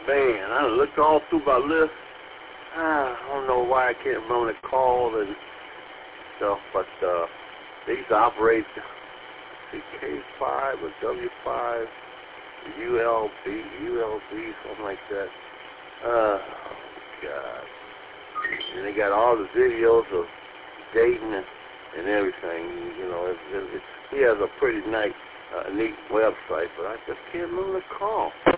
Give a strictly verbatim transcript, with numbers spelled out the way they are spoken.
Man, I looked all through my list. Ah, I don't know why I can't remember the call and stuff, but uh, they used to operate C K five or W five, U L B, U L B, something like that. Oh, God. And they got all the videos of dating and, and everything. You know, it, it, it, he has a pretty nice, uh, neat website, but I just can't remember the call.